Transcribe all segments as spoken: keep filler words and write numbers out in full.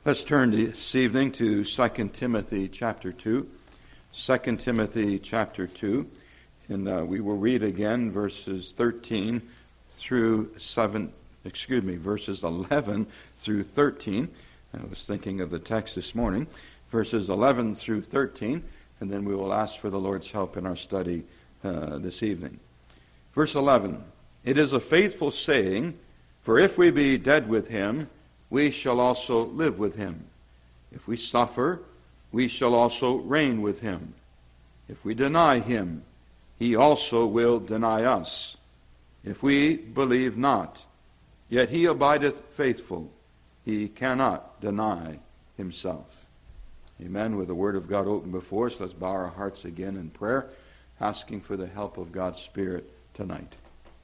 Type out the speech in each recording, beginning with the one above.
Let's turn this evening to Second Timothy chapter two. Second Timothy chapter two. And uh, we will read again verses thirteen through seven, excuse me, verses eleven through thirteen. I was thinking of the text this morning. Verses eleven through thirteen. And then we will ask for the Lord's help in our study uh, this evening. Verse eleven. It is a faithful saying, for if we be dead with him, we shall also live with him. If we suffer, we shall also reign with him. If we deny him, he also will deny us. If we believe not, yet he abideth faithful. He cannot deny himself. Amen. With the word of God open before us, let's bow our hearts again in prayer, asking for the help of God's Spirit tonight.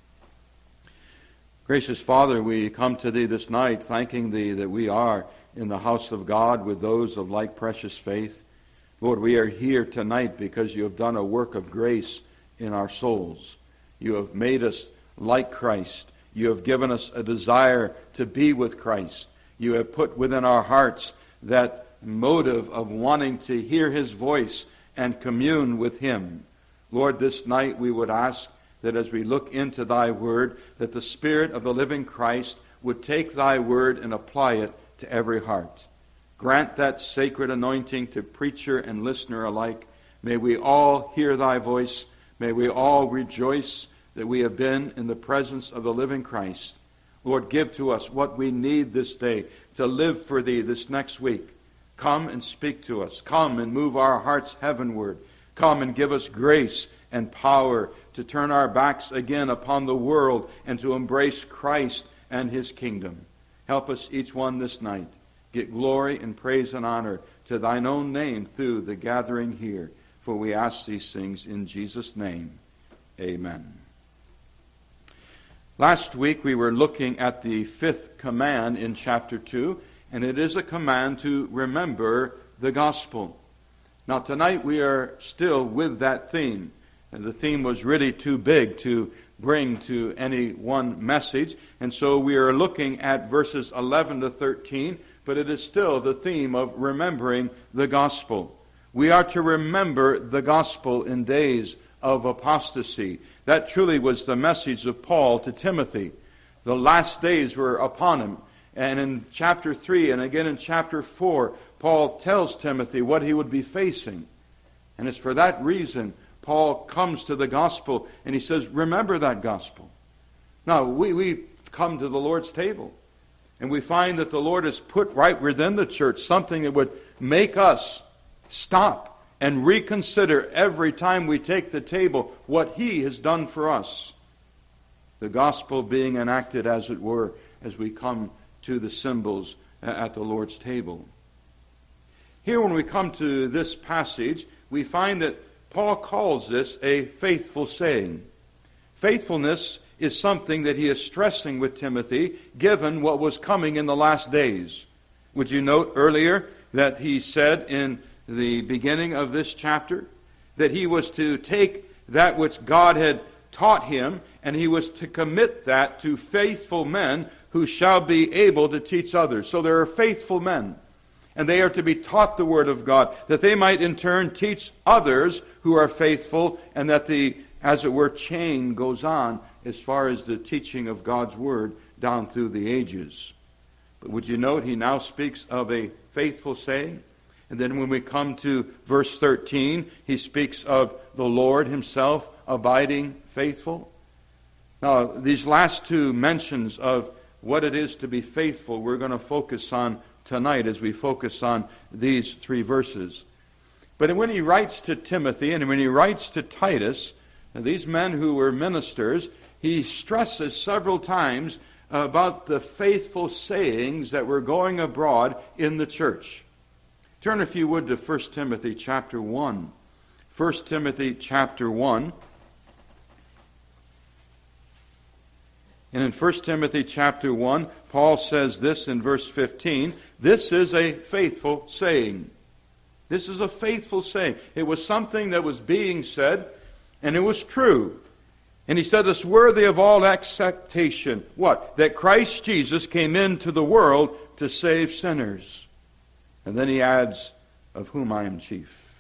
Gracious Father, we come to Thee this night, thanking Thee that we are in the house of God with those of like precious faith. Lord, we are here tonight because You have done a work of grace in our souls. You have made us like Christ. You have given us a desire to be with Christ. You have put within our hearts that motive of wanting to hear His voice and commune with Him. Lord, this night we would ask that as we look into Thy Word, that the Spirit of the living Christ would take Thy Word and apply it to every heart. Grant that sacred anointing to preacher and listener alike. May we all hear Thy voice. May we all rejoice that we have been in the presence of the living Christ. Lord, give to us what we need this day to live for Thee this next week. Come and speak to us. Come and move our hearts heavenward. Come and give us grace and power to turn our backs again upon the world and to embrace Christ and His kingdom. Help us each one this night. Get glory and praise and honor to Thine own name through the gathering here. For we ask these things in Jesus' name. Amen. Last week we were looking at the fifth command in chapter two, and it is a command to remember the gospel. Now tonight we are still with that theme. And the theme was really too big to bring to any one message. And so we are looking at verses eleven to thirteen, but it is still the theme of remembering the gospel. We are to remember the gospel in days of apostasy. That truly was the message of Paul to Timothy. The last days were upon him. And in chapter three and again in chapter four, Paul tells Timothy what he would be facing. And it's for that reason Paul comes to the gospel and he says, remember that gospel. Now, we, we come to the Lord's table and we find that the Lord has put right within the church something that would make us stop and reconsider every time we take the table what He has done for us. The gospel being enacted, as it were, as we come to the symbols at the Lord's table. Here, when we come to this passage, we find that Paul calls this a faithful saying. Faithfulness is something that he is stressing with Timothy, given what was coming in the last days. Would you note earlier that he said in the beginning of this chapter that he was to take that which God had taught him and he was to commit that to faithful men who shall be able to teach others. So there are faithful men. And they are to be taught the Word of God, that they might in turn teach others who are faithful, and that the, as it were, chain goes on as far as the teaching of God's Word down through the ages. But would you note, he now speaks of a faithful saying. And then when we come to verse thirteen, he speaks of the Lord Himself abiding faithful. Now, these last two mentions of what it is to be faithful, we're going to focus on tonight as we focus on these three verses. But when he writes to Timothy and when he writes to Titus, these men who were ministers, he stresses several times about the faithful sayings that were going abroad in the church. Turn, if you would, to First Timothy chapter one. First Timothy chapter one. And in First Timothy chapter one, Paul says this in verse fifteen, this is a faithful saying. This is a faithful saying. It was something that was being said, and it was true. And he said it's worthy of all acceptation. What? That Christ Jesus came into the world to save sinners. And then he adds, of whom I am chief.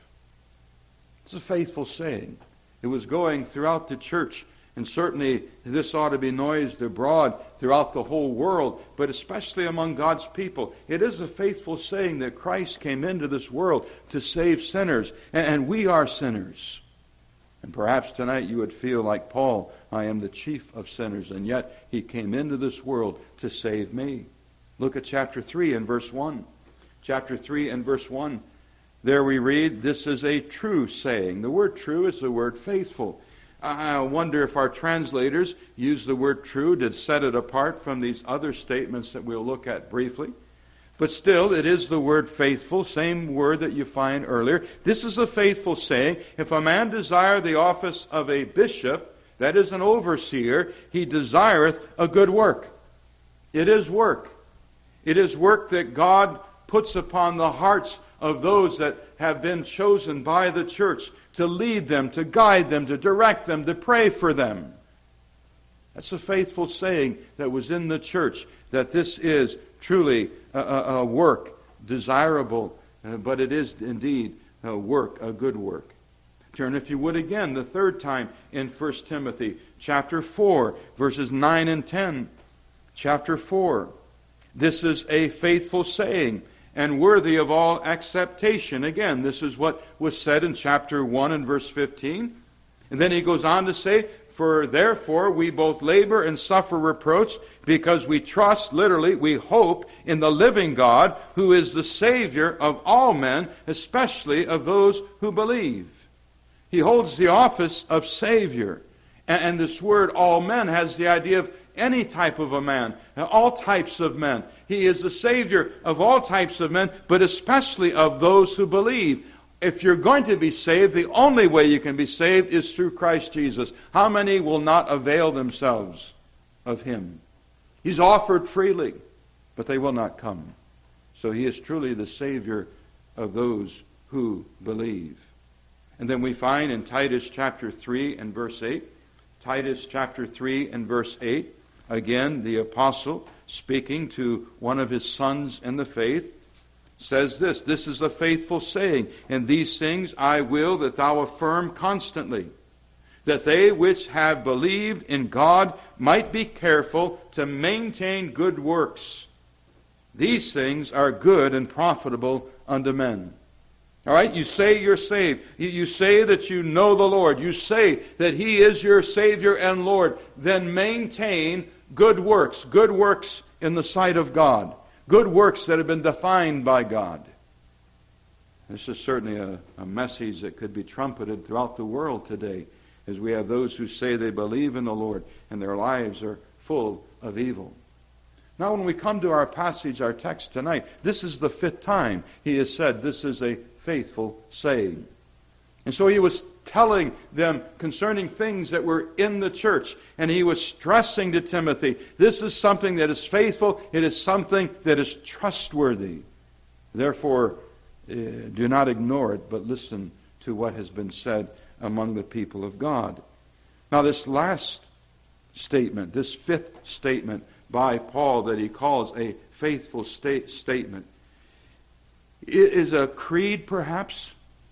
It's a faithful saying. It was going throughout the church, and certainly this ought to be noised abroad throughout the whole world, but especially among God's people. It is a faithful saying that Christ came into this world to save sinners, and we are sinners. And perhaps tonight you would feel like Paul, I am the chief of sinners, and yet he came into this world to save me. Look at chapter three and verse one. Chapter three and verse one. There we read, this is a true saying. The word true is the word faithful. I wonder if our translators use the word true to set it apart from these other statements that we'll look at briefly. But still, it is the word faithful, same word that you find earlier. This is a faithful saying. If a man desire the office of a bishop, that is an overseer, he desireth a good work. It is work. It is work that God puts upon the hearts of those that have been chosen by the church to lead them, to guide them, to direct them, to pray for them. That's a faithful saying that was in the church, that this is truly a, a, a work desirable, uh, but it is indeed a work, a good work. Turn, if you would, again, the third time in First Timothy, chapter four, verses nine and ten. Chapter four. This is a faithful saying, and worthy of all acceptation. Again, this is what was said in chapter one and verse fifteen. And then he goes on to say, for therefore we both labor and suffer reproach, because we trust, literally, we hope in the living God, who is the Savior of all men, especially of those who believe. He holds the office of Savior. And this word, all men, has the idea of any type of a man, all types of men. He is the Savior of all types of men, but especially of those who believe. If you're going to be saved, the only way you can be saved is through Christ Jesus. How many will not avail themselves of Him? He's offered freely, but they will not come. So He is truly the Savior of those who believe. And then we find in Titus chapter three and verse eight, Titus chapter three and verse eight, again, the apostle, speaking to one of his sons in the faith, says this, this is a faithful saying, and these things I will that thou affirm constantly, that they which have believed in God might be careful to maintain good works. These things are good and profitable unto men. All right, you say you're saved. You say that you know the Lord. You say that He is your Savior and Lord. Then maintain good works. Good works in the sight of God. Good works that have been defined by God. This is certainly a, a message that could be trumpeted throughout the world today, as we have those who say they believe in the Lord and their lives are full of evil. Now when we come to our passage, our text tonight, this is the fifth time he has said this is a faithful saying. And so he was telling them concerning things that were in the church. And he was stressing to Timothy, this is something that is faithful. It is something that is trustworthy. Therefore, uh, do not ignore it, but listen to what has been said among the people of God. Now this last statement, this fifth statement by Paul that he calls a faithful state statement, is a creed perhaps.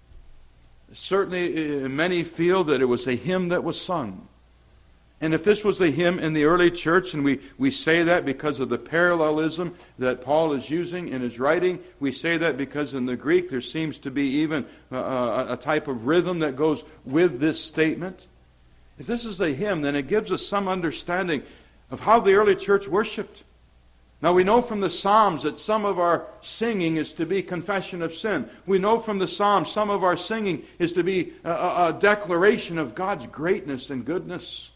Certainly, many feel that it was a hymn that was sung. And if this was a hymn in the early church, and we, we say that because of the parallelism that Paul is using in his writing, we say that because in the Greek there seems to be even a, a type of rhythm that goes with this statement. If this is a hymn, then it gives us some understanding of how the early church worshipped. Now we know from the Psalms that some of our singing is to be confession of sin. We know from the Psalms some of our singing is to be a, a, a declaration of God's greatness and goodness.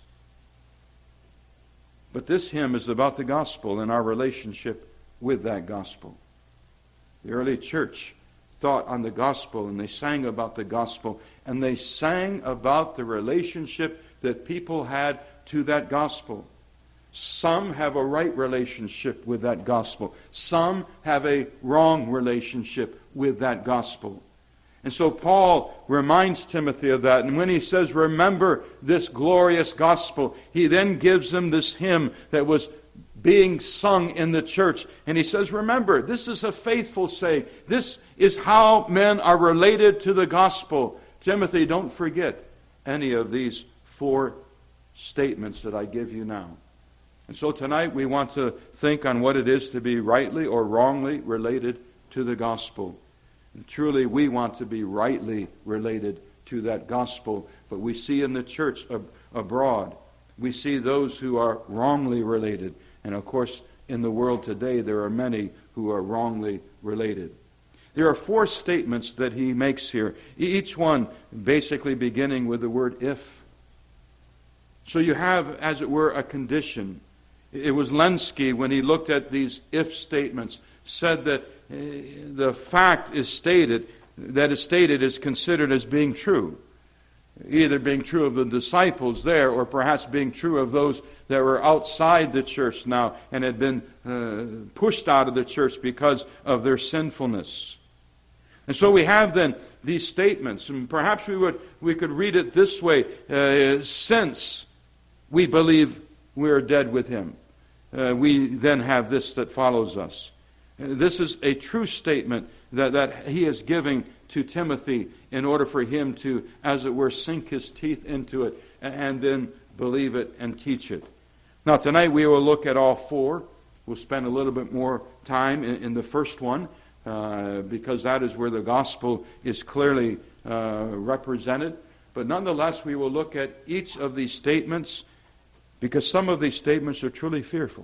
But this hymn is about the gospel and our relationship with that gospel. The early church thought on the gospel, and they sang about the gospel, and they sang about the relationship that people had to that gospel. Some have a right relationship with that gospel. Some have a wrong relationship with that gospel. And so Paul reminds Timothy of that. And when he says, remember this glorious gospel, he then gives them this hymn that was being sung in the church. And he says, remember, this is a faithful saying. This is how men are related to the gospel. Timothy, don't forget any of these four statements that I give you now. And so tonight we want to think on what it is to be rightly or wrongly related to the gospel. And truly we want to be rightly related to that gospel. But we see in the church ab- abroad, we see those who are wrongly related. And of course, in the world today, there are many who are wrongly related. There are four statements that he makes here, each one basically beginning with the word if. So you have, as it were, a condition. It was Lenski, when he looked at these if statements, said that uh, the fact is stated, that is stated is considered as being true. Either being true of the disciples there, or perhaps being true of those that were outside the church now and had been uh, pushed out of the church because of their sinfulness. And so we have then these statements, and perhaps we would we could read it this way: uh, since we believe we are dead with him, uh, we then have this that follows us. Uh, this is a true statement that, that he is giving to Timothy in order for him to, as it were, sink his teeth into it and then believe it and teach it. Now tonight we will look at all four. We'll spend a little bit more time in, in the first one uh, because that is where the gospel is clearly uh, represented. But nonetheless we will look at each of these statements, because some of these statements are truly fearful.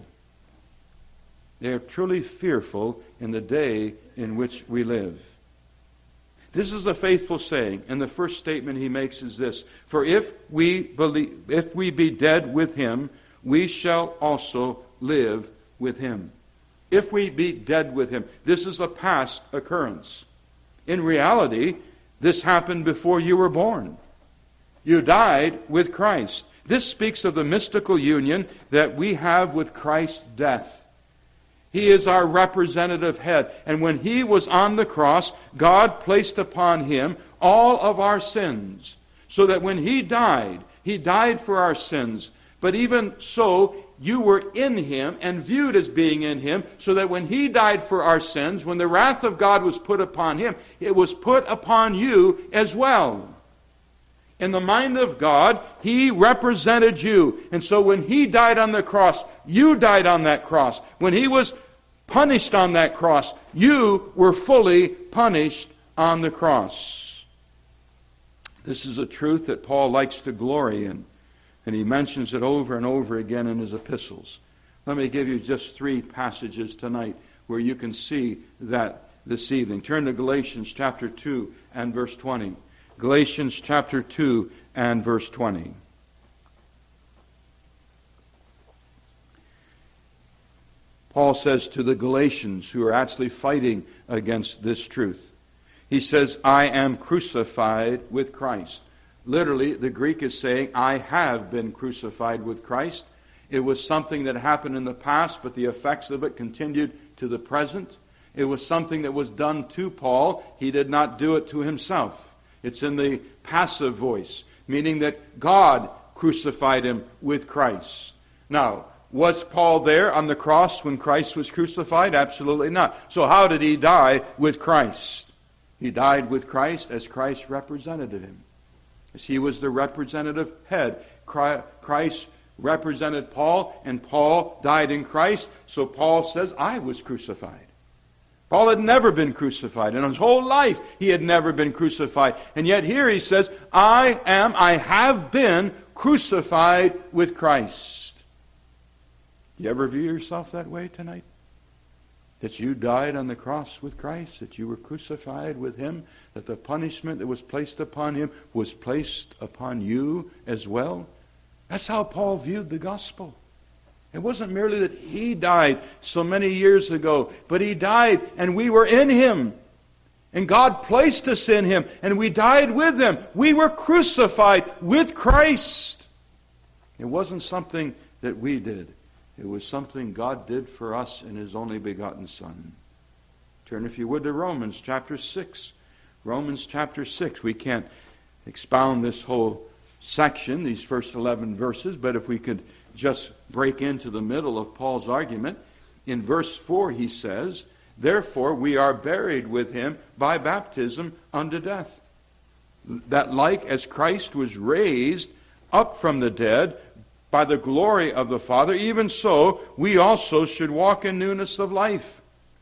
They are truly fearful in the day in which we live. This is a faithful saying, and the first statement he makes is this: for if we believe, if we be dead with him, we shall also live with him. If we be dead with him. This is a past occurrence. In reality, this happened before you were born. You died with Christ. This speaks of the mystical union that we have with Christ's death. He is our representative head. And when he was on the cross, God placed upon him all of our sins. So that when he died, he died for our sins. But even so, you were in him and viewed as being in him, so that when he died for our sins, when the wrath of God was put upon him, it was put upon you as well. In the mind of God, he represented you. And so when he died on the cross, you died on that cross. When he was punished on that cross, you were fully punished on the cross. This is a truth that Paul likes to glory in, and he mentions it over and over again in his epistles. Let me give you just three passages tonight where you can see that this evening. Turn to Galatians chapter two and verse twenty. Galatians chapter two and verse twenty. Paul says to the Galatians who are actually fighting against this truth, he says, I am crucified with Christ. Literally, the Greek is saying, I have been crucified with Christ. It was something that happened in the past, but the effects of it continued to the present. It was something that was done to Paul. He did not do it to himself. It's in the passive voice, meaning that God crucified him with Christ. Now, was Paul there on the cross when Christ was crucified? Absolutely not. So how did he die with Christ? He died with Christ as Christ represented him. As he was the representative head. Christ represented Paul, and Paul died in Christ. So Paul says, I was crucified. Paul had never been crucified. In his whole life, he had never been crucified. And yet here he says, I am, I have been crucified with Christ. Do you ever view yourself that way tonight? That you died on the cross with Christ, that you were crucified with him, that the punishment that was placed upon him was placed upon you as well? That's how Paul viewed the gospel. It wasn't merely that he died so many years ago, but he died and we were in him. And God placed us in him and we died with him. We were crucified with Christ. It wasn't something that we did. It was something God did for us in his only begotten Son. Turn, if you would, to Romans chapter six. Romans chapter six. We can't expound this whole section, these first eleven verses, but if we could just break into the middle of Paul's argument. In verse four he says, therefore we are buried with him by baptism unto death, that like as Christ was raised up from the dead by the glory of the Father, even so we also should walk in newness of life.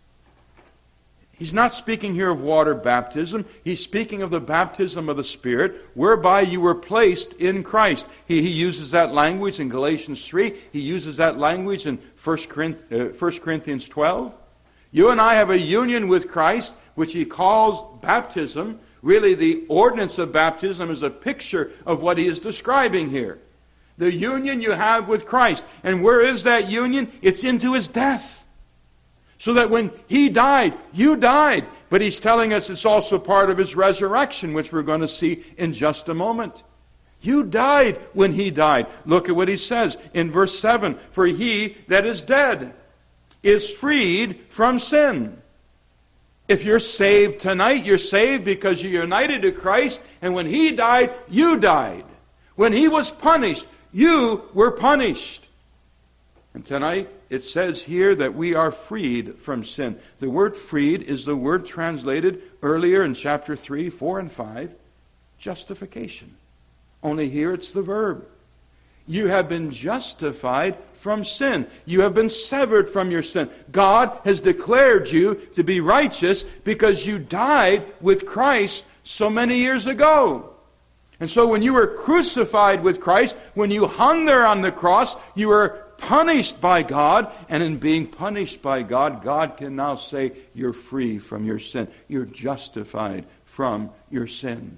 He's not speaking here of water baptism. He's speaking of the baptism of the Spirit, whereby you were placed in Christ. He, he uses that language in Galatians three. He uses that language in First Corinthians twelve. You and I have a union with Christ, which he calls baptism. Really, the ordinance of baptism is a picture of what he is describing here. The union you have with Christ. And where is that union? It's into his death. So that when he died, you died. But he's telling us it's also part of his resurrection, which we're going to see in just a moment. You died when he died. Look at what he says in verse seven. For he that is dead is freed from sin. If you're saved tonight, you're saved because you're united to Christ. And when he died, you died. When he was punished, you were punished. And tonight, it says here that we are freed from sin. The word freed is the word translated earlier in chapter three, four, and five, justification. Only here it's the verb. You have been justified from sin. You have been severed from your sin. God has declared you to be righteous because you died with Christ so many years ago. And so when you were crucified with Christ, when you hung there on the cross, you were punished by God, and in being punished by God, God can now say you're free from your sin. You're justified from your sin.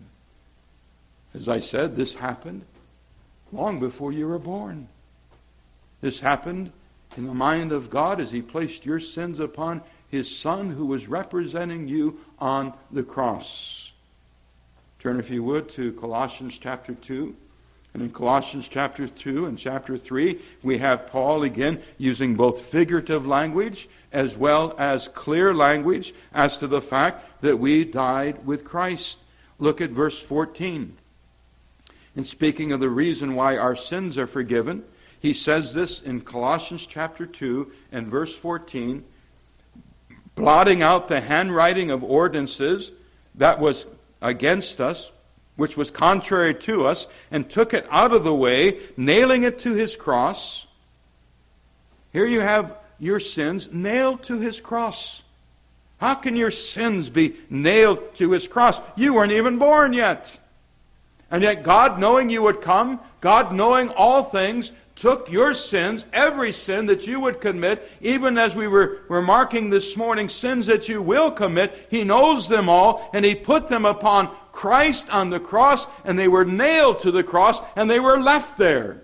As I said, this happened long before you were born. This happened in the mind of God as he placed your sins upon his Son who was representing you on the cross. Turn, if you would, to Colossians chapter two. And in Colossians chapter two and chapter three, we have Paul again using both figurative language as well as clear language as to the fact that we died with Christ. Look at verse fourteen. In speaking of the reason why our sins are forgiven, he says this in Colossians chapter two and verse fourteen, blotting out the handwriting of ordinances that was against us, which was contrary to us, and took it out of the way, nailing it to his cross. Here you have your sins nailed to his cross. How can your sins be nailed to his cross? You weren't even born yet. And yet God, knowing you would come, God knowing all things, took your sins, every sin that you would commit, even as we were remarking this morning, sins that you will commit, he knows them all, and he put them upon Christ on the cross, and they were nailed to the cross, and they were left there.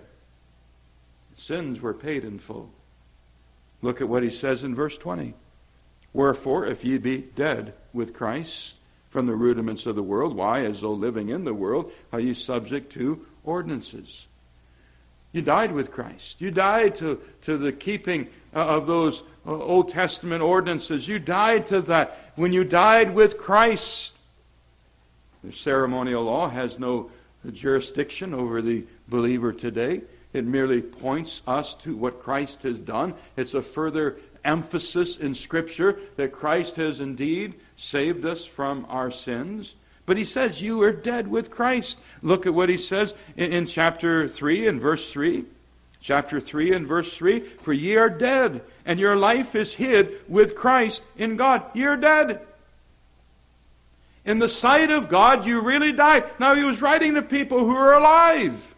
Sins were paid in full. Look at what he says in verse twenty. Wherefore, if ye be dead with Christ from the rudiments of the world, why, as though living in the world, are ye subject to ordinances? You died with Christ. You died to, to the keeping of those Old Testament ordinances. You died to that. When you died with Christ, the ceremonial law has no jurisdiction over the believer today. It merely points us to what Christ has done. It's a further emphasis in Scripture that Christ has indeed saved us from our sins. But he says you are dead with Christ. Look at what he says in, in chapter three and verse three. Chapter three and verse three. For ye are dead, and your life is hid with Christ in God. Ye are dead. In the sight of God, you really died. Now he was writing to people who are alive.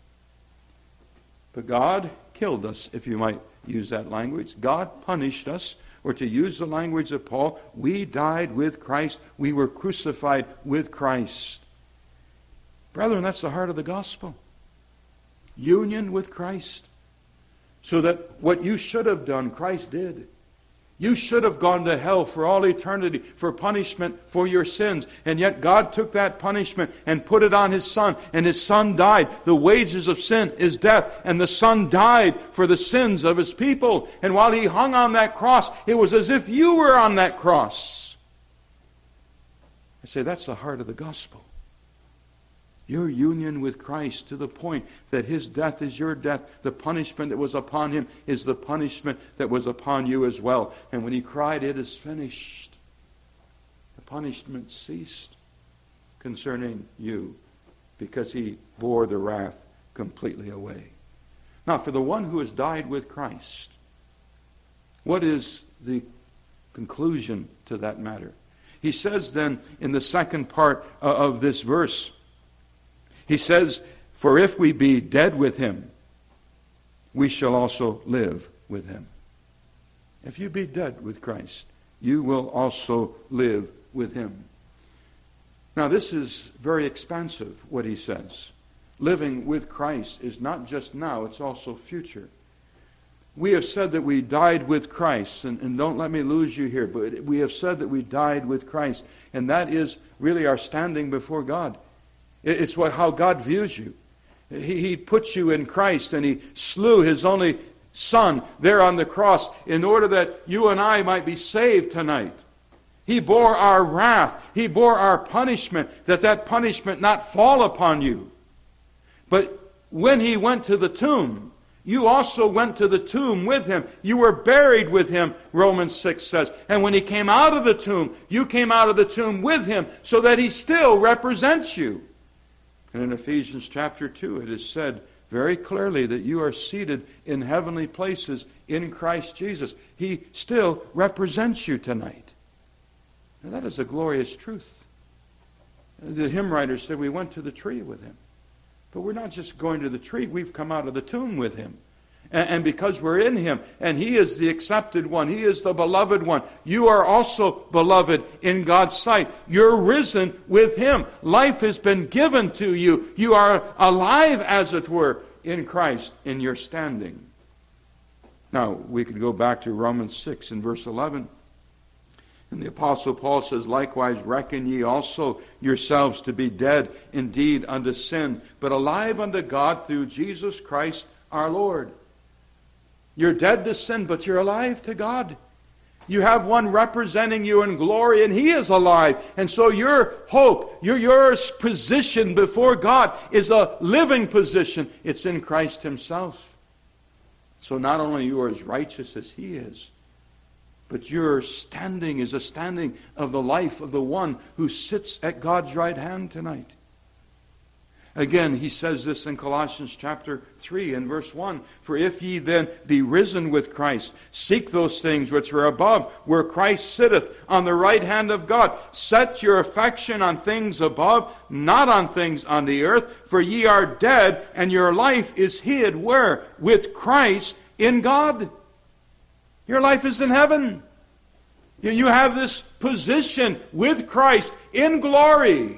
But God killed us, if you might use that language. God punished us. Or to use the language of Paul, we died with Christ. We were crucified with Christ. Brethren, that's the heart of the gospel. Union with Christ. So that what you should have done, Christ did. You should have gone to hell for all eternity for punishment for your sins. And yet God took that punishment and put it on his Son. And his Son died. The wages of sin is death. And the Son died for the sins of his people. And while he hung on that cross, it was as if you were on that cross. I say that's the heart of the gospel. Your union with Christ to the point that his death is your death. The punishment that was upon him is the punishment that was upon you as well. And when he cried, "It is finished," the punishment ceased concerning you because he bore the wrath completely away. Now, for the one who has died with Christ, what is the conclusion to that matter? He says then in the second part of this verse, he says, "For if we be dead with him, we shall also live with him." If you be dead with Christ, you will also live with him. Now, this is very expansive, what he says. Living with Christ is not just now, it's also future. We have said that we died with Christ, and, and don't let me lose you here, but we have said that we died with Christ, and that is really our standing before God. It's what how God views you. He, he puts you in Christ, and he slew his only Son there on the cross in order that you and I might be saved tonight. He bore our wrath. He bore our punishment, that that punishment not fall upon you. But when he went to the tomb, you also went to the tomb with him. You were buried with him, Romans six says. And when he came out of the tomb, you came out of the tomb with him, so that he still represents you. And in Ephesians chapter two, it is said very clearly that you are seated in heavenly places in Christ Jesus. He still represents you tonight. Now, that is a glorious truth. The hymn writer said we went to the tree with him. But we're not just going to the tree. We've come out of the tomb with him. And, and because we're in him, and he is the accepted one, he is the beloved one, you are also beloved in God's sight. You're risen with him. Life has been given to you. You are alive, as it were, in Christ, in your standing. Now, we could go back to Romans six in verse eleven. And the Apostle Paul says, "Likewise reckon ye also yourselves to be dead indeed unto sin, but alive unto God through Jesus Christ our Lord." You're dead to sin, but you're alive to God. You have one representing you in glory, and he is alive. And so your hope, your, your position before God is a living position. It's in Christ himself. So not only you are as righteous as he is, but your standing is a standing of the life of the one who sits at God's right hand tonight. Again, he says this in Colossians chapter three and verse one. "For if ye then be risen with Christ, seek those things which are above, where Christ sitteth on the right hand of God. Set your affection on things above, not on things on the earth. For ye are dead, and your life is hid," where? With Christ in God. Your life is in heaven. You have this position with Christ in glory.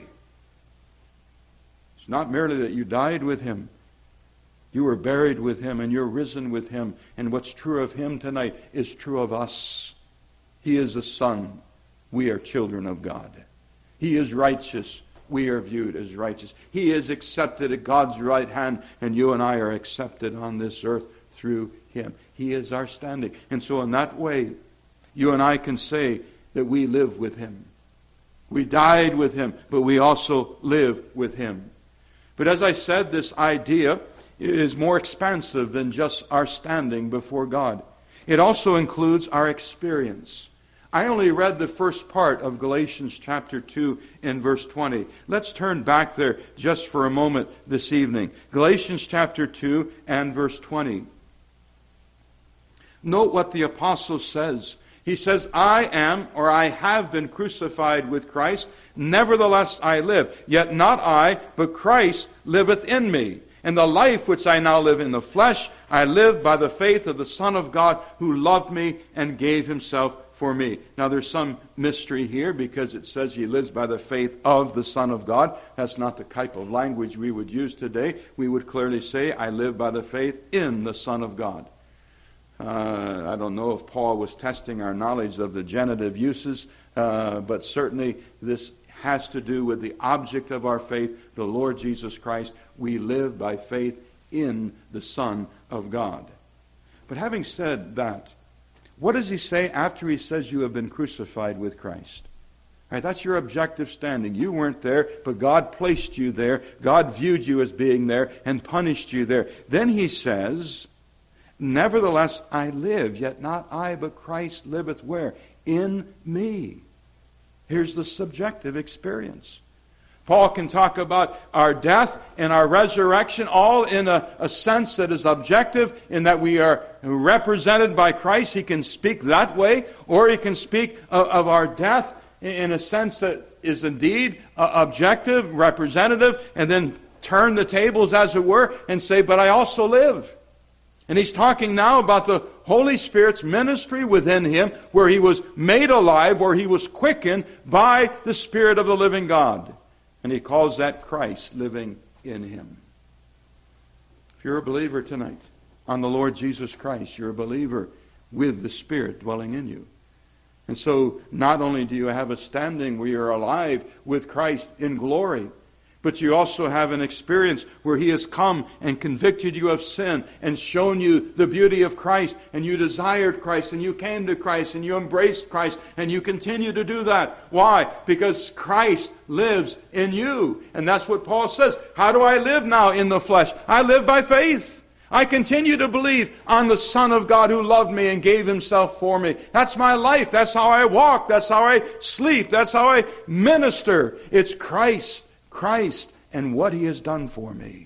It's not merely that you died with him. You were buried with him, and you're risen with him. And what's true of him tonight is true of us. He is a son. We are children of God. He is righteous. We are viewed as righteous. He is accepted at God's right hand, and you and I are accepted on this earth through him. He is our standing. And so in that way, you and I can say that we live with him. We died with him, but we also live with him. But as I said, this idea is more expansive than just our standing before God. It also includes our experience. I only read the first part of Galatians chapter two in verse twenty. Let's turn back there just for a moment this evening. Galatians chapter two and verse twenty. Note what the apostle says. He says, "I am, or I have been crucified with Christ. Nevertheless I live. Yet not I, but Christ liveth in me. And the life which I now live in the flesh, I live by the faith of the Son of God, who loved me and gave himself for me." Now there's some mystery here, because it says he lives by the faith of the Son of God. That's not the type of language we would use today. We would clearly say, "I live by the faith in the Son of God." Uh, I don't know if Paul was testing our knowledge of the genitive uses, uh, but certainly this has to do with the object of our faith, the Lord Jesus Christ. We live by faith in the Son of God. But having said that, what does he say after he says you have been crucified with Christ? All right, that's your objective standing. You weren't there, but God placed you there. God viewed you as being there and punished you there. Then he says, nevertheless I live, yet not I, but Christ liveth where? In me. Here's the subjective experience. Paul can talk about our death and our resurrection all in a, a sense that is objective, in that we are represented by Christ. He can speak that way, or he can speak of, of our death in a sense that is indeed uh, objective, representative, and then turn the tables, as it were, and say, but I also live. And he's talking now about the Holy Spirit's ministry within him, where he was made alive, where he was quickened by the Spirit of the living God. And he calls that Christ living in him. If you're a believer tonight on the Lord Jesus Christ, you're a believer with the Spirit dwelling in you. And so not only do you have a standing where you're alive with Christ in glory, but you also have an experience where he has come and convicted you of sin and shown you the beauty of Christ, and you desired Christ, and you came to Christ, and you embraced Christ, and you continue to do that. Why? Because Christ lives in you. And that's what Paul says. How do I live now in the flesh? I live by faith. I continue to believe on the Son of God who loved me and gave himself for me. That's my life. That's how I walk. That's how I sleep. That's how I minister. It's Christ. Christ and what he has done for me.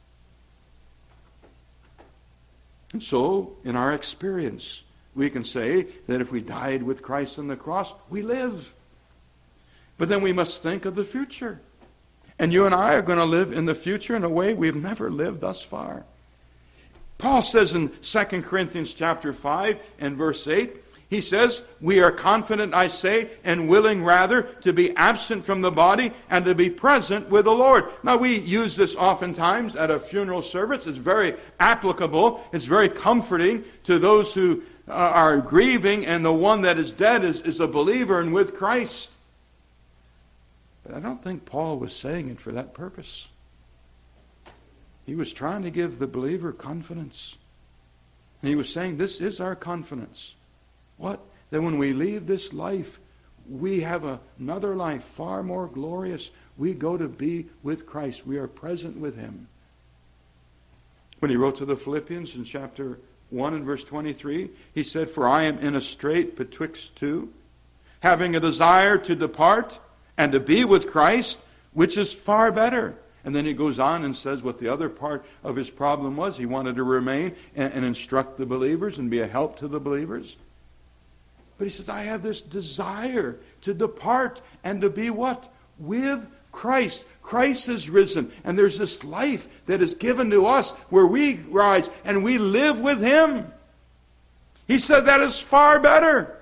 And so, in our experience, we can say that if we died with Christ on the cross, we live. But then we must think of the future. And you and I are going to live in the future in a way we've never lived thus far. Paul says in Second Corinthians chapter five and verse eight, he says, we are confident, I say, and willing rather to be absent from the body and to be present with the Lord. Now, we use this oftentimes at a funeral service. It's very applicable. It's very comforting to those who are grieving, and the one that is dead is, is a believer and with Christ. But I don't think Paul was saying it for that purpose. He was trying to give the believer confidence. And he was saying, this is our confidence. What? That when we leave this life, we have a, another life far more glorious. We go to be with Christ. We are present with him. When he wrote to the Philippians in chapter one and verse twenty-three, he said, for I am in a strait betwixt two, having a desire to depart and to be with Christ, which is far better. And then he goes on and says what the other part of his problem was. He wanted to remain and, and instruct the believers and be a help to the believers. But he says, I have this desire to depart and to be what? With Christ. Christ is risen. And there's this life that is given to us where we rise and we live with him. He said that is far better.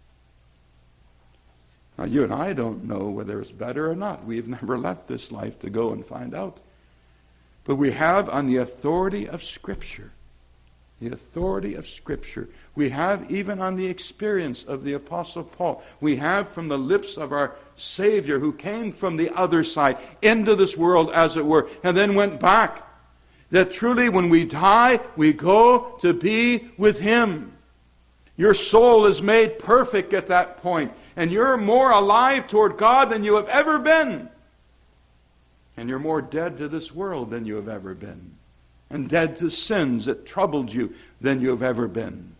Now, you and I don't know whether it's better or not. We've never left this life to go and find out. But we have, on the authority of Scripture, the authority of Scripture, we have even on the experience of the Apostle Paul, we have from the lips of our Savior who came from the other side into this world, as it were, and then went back, that truly when we die, we go to be with him. Your soul is made perfect at that point, and you're more alive toward God than you have ever been. And you're more dead to this world than you have ever been. And dead to sins that troubled you than you have ever been.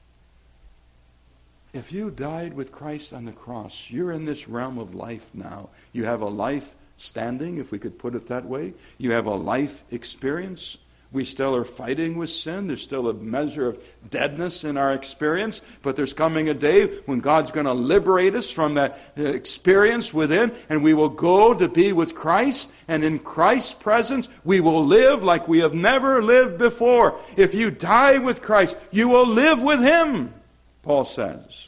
If you died with Christ on the cross, you're in this realm of life now. You have a life standing, if we could put it that way. You have a life experience. We still are fighting with sin. There's still a measure of deadness in our experience. But there's coming a day when God's going to liberate us from that experience within. And we will go to be with Christ. And in Christ's presence, we will live like we have never lived before. If you die with Christ, you will live with him, Paul says.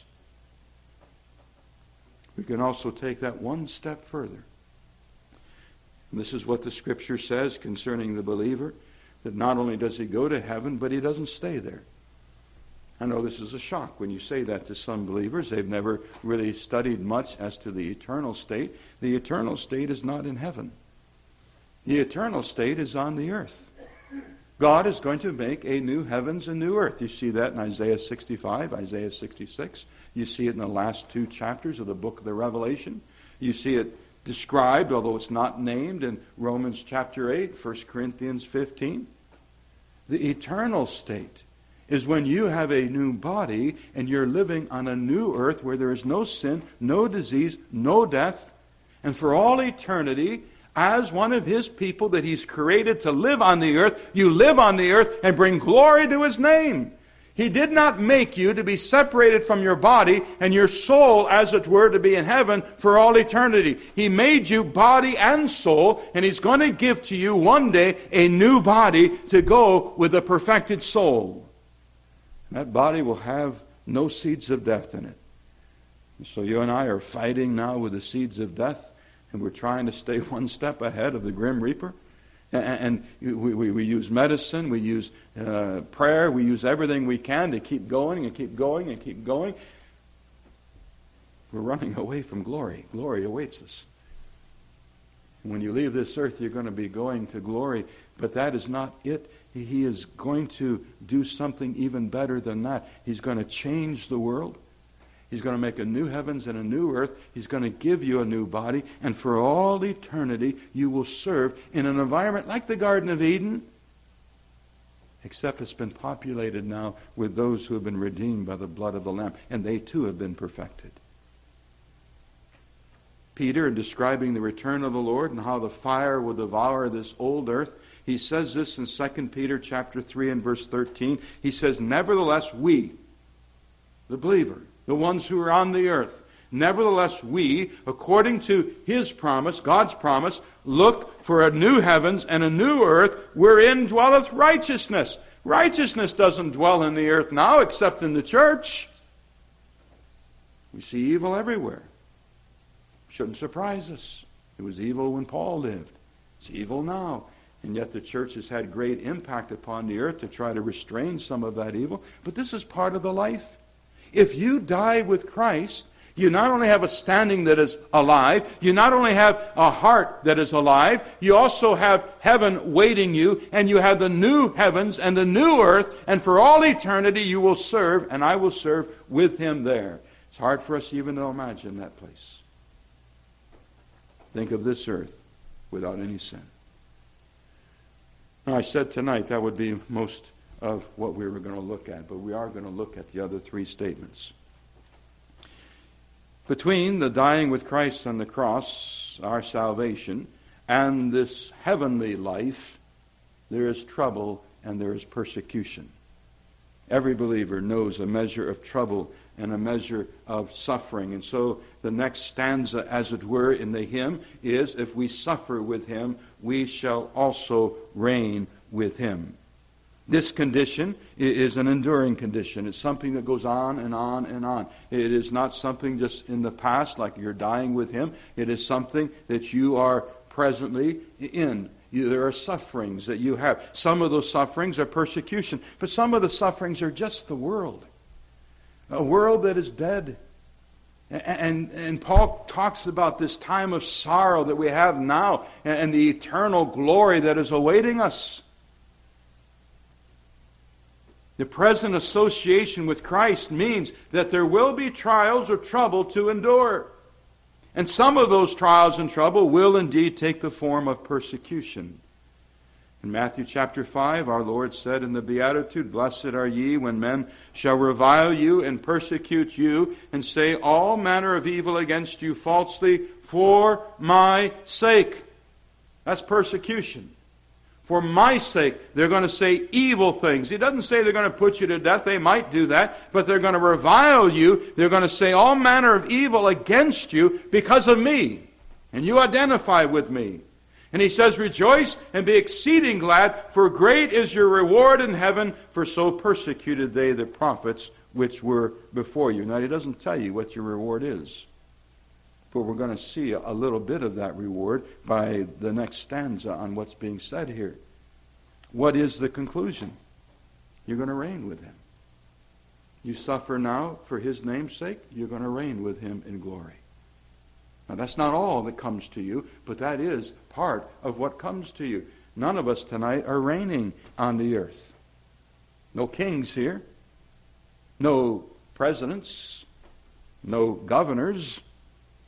We can also take that one step further. And this is what the Scripture says concerning the believer. That not only does he go to heaven, but he doesn't stay there. I know this is a shock when you say that to some believers. They've never really studied much as to the eternal state. The eternal state is not in heaven. The eternal state is on the earth. God is going to make a new heavens and new earth. You see that in Isaiah sixty-five, Isaiah sixty-six. You see it in the last two chapters of the book of the Revelation. You see it described, although it's not named, in Romans chapter eight, First Corinthians fifteen. The eternal state is when you have a new body and you're living on a new earth where there is no sin, no disease, no death, and for all eternity, as one of His people that He's created to live on the earth, you live on the earth and bring glory to His name. He did not make you to be separated from your body and your soul, as it were, to be in heaven for all eternity. He made you body and soul, and He's going to give to you one day a new body to go with a perfected soul. That body will have no seeds of death in it. So you and I are fighting now with the seeds of death, and we're trying to stay one step ahead of the grim reaper. And we, we, we use medicine, we use uh, prayer, we use everything we can to keep going and keep going and keep going. We're running away from glory. Glory awaits us. And when you leave this earth, you're going to be going to glory. But that is not it. He is going to do something even better than that. He's going to change the world. He's going to make a new heavens and a new earth. He's going to give you a new body. And for all eternity, you will serve in an environment like the Garden of Eden, except it's been populated now with those who have been redeemed by the blood of the Lamb. And they too have been perfected. Peter, in describing the return of the Lord and how the fire will devour this old earth, he says this in Second Peter chapter three and verse thirteen. He says, nevertheless we, the believer, the ones who are on the earth, nevertheless we, according to His promise, God's promise, look for a new heavens and a new earth wherein dwelleth righteousness. Righteousness doesn't dwell in the earth now except in the church. We see evil everywhere. Shouldn't surprise us. It was evil when Paul lived. It's evil now. And yet the church has had great impact upon the earth to try to restrain some of that evil. But this is part of the life. If you die with Christ, you not only have a standing that is alive, you not only have a heart that is alive, you also have heaven waiting you, and you have the new heavens and the new earth, and for all eternity you will serve, and I will serve with Him there. It's hard for us even to imagine that place. Think of this earth without any sin. Now, I said tonight that would be most of what we were going to look at, but we are going to look at the other three statements. Between the dying with Christ on the cross, our salvation, and this heavenly life, there is trouble and there is persecution. Every believer knows a measure of trouble and a measure of suffering. And so the next stanza, as it were, in the hymn is, if we suffer with Him, we shall also reign with Him. This condition is an enduring condition. It's something that goes on and on and on. It is not something just in the past, like you're dying with Him. It is something that you are presently in. You, there are sufferings that you have. Some of those sufferings are persecution, but some of the sufferings are just the world. A world that is dead. And, and, and Paul talks about this time of sorrow that we have now and, and the eternal glory that is awaiting us. The present association with Christ means that there will be trials or trouble to endure. And some of those trials and trouble will indeed take the form of persecution. In Matthew chapter five, our Lord said in the Beatitude, blessed are ye when men shall revile you and persecute you and say all manner of evil against you falsely for my sake. That's persecution. For my sake, they're going to say evil things. He doesn't say they're going to put you to death. They might do that. But they're going to revile you. They're going to say all manner of evil against you because of me. And you identify with me. And he says, rejoice and be exceeding glad, for great is your reward in heaven, for so persecuted they the prophets which were before you. Now, he doesn't tell you what your reward is. But we're going to see a little bit of that reward by the next stanza on what's being said here. What is the conclusion? You're going to reign with Him. You suffer now for His name's sake, you're going to reign with Him in glory. Now that's not all that comes to you, but that is part of what comes to you. None of us tonight are reigning on the earth. No kings here. No presidents. No governors.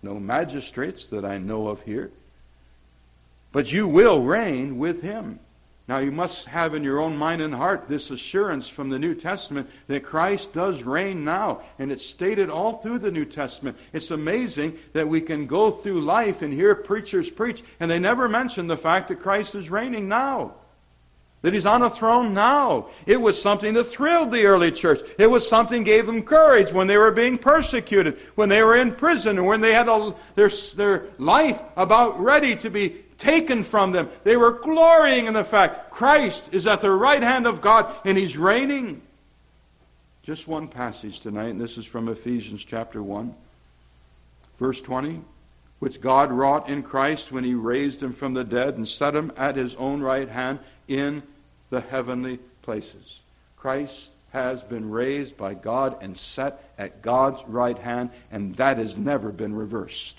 no magistrates that I know of here. But you will reign with him. Now you must have in your own mind and heart this assurance from the New Testament that Christ does reign now. And it's stated all through the New Testament. It's amazing that we can go through life and hear preachers preach, and they never mention the fact that Christ is reigning now. That he's on a throne now. It was something that thrilled the early church. It was something that gave them courage when they were being persecuted, when they were in prison, and when they had a, their, their life about ready to be taken from them. They were glorying in the fact Christ is at the right hand of God and he's reigning. Just one passage tonight, and this is from Ephesians chapter one, verse twenty, which God wrought in Christ when he raised him from the dead and set him at his own right hand in the heavenly places. Christ has been raised by God and set at God's right hand, and that has never been reversed.